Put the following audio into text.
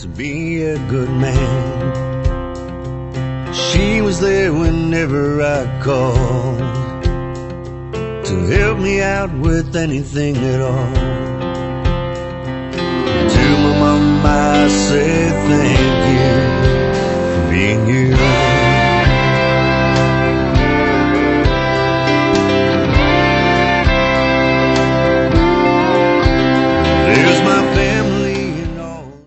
to be a good man. She was there whenever I called to help me out with anything at all.